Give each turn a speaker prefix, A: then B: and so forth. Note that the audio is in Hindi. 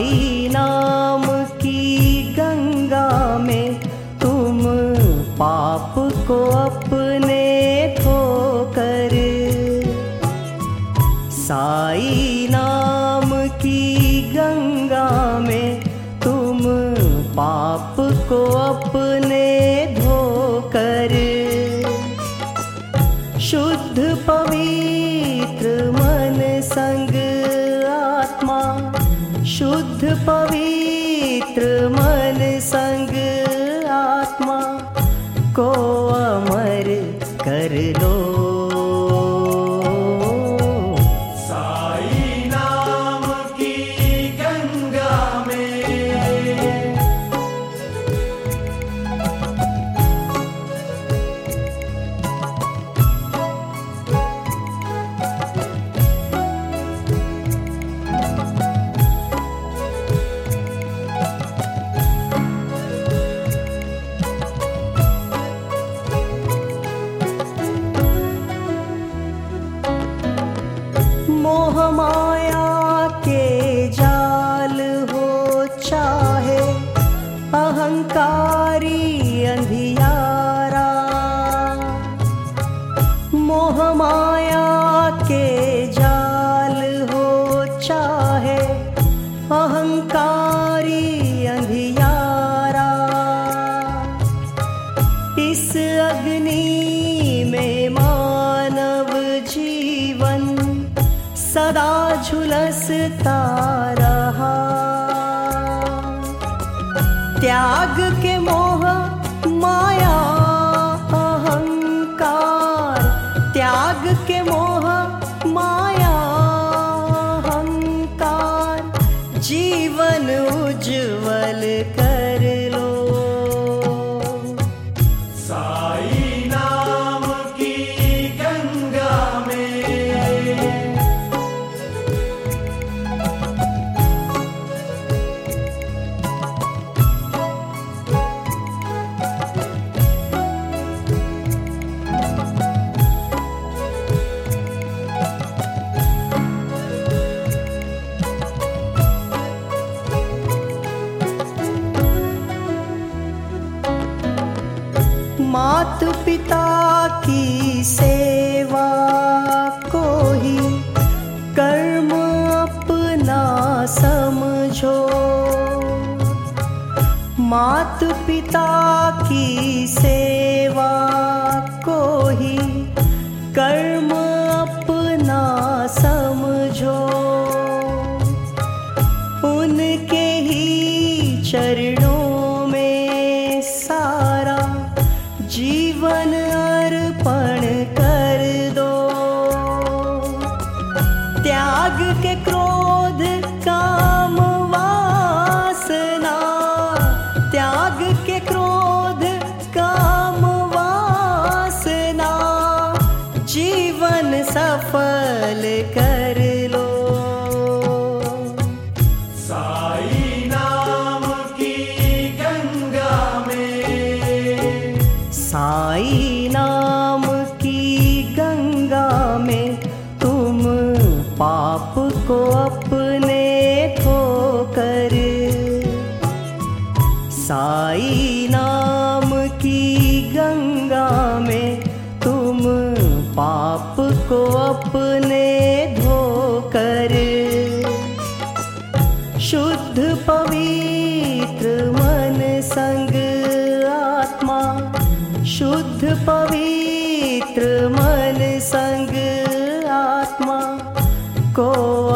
A: साई नाम की गंगा में तुम पाप को अपने धोकर, साई नाम की गंगा में तुम पाप को अपने धोकर, शुद्ध पवित्र मन संग आत्मा, शुद्ध पवित्र मन संग आत्मा को अमर कर लो।
B: साई नाम की गंगा में
A: मोह माया के जाल हो चाहे अहंकारी अंधियारा, मोह माया के जाल हो चाहे अहंकारी अंधियारा, इस अग्नि में मानव जीवन सदा झुलसता रहा। त्याग के मोह माया अहंकार, त्याग के मोह माया अहंकार, जीवन उज्जवल कर लो।
B: साई नाम की गंगा में
A: मात पिता की सेवा को ही कर्म अपना समझो, मात पिता की सेवा को ही कर्म अपना समझो, उनके ही चरणों में सारा जीवन अर्पण कर दो। त्याग के क्रोध काम वासना, त्याग के क्रोध काम वासना, जीवन सफल कर लो।
B: साई नाम की गंगा में,
A: साई नाम की गंगा में तुम पाप को अपने धोकर, साई नाम की गंगा में तुम पाप को अपने धोकर, शुद्ध पवित्र मन संग आत्मा, शुद्ध पवित्र मन संग आत्मा को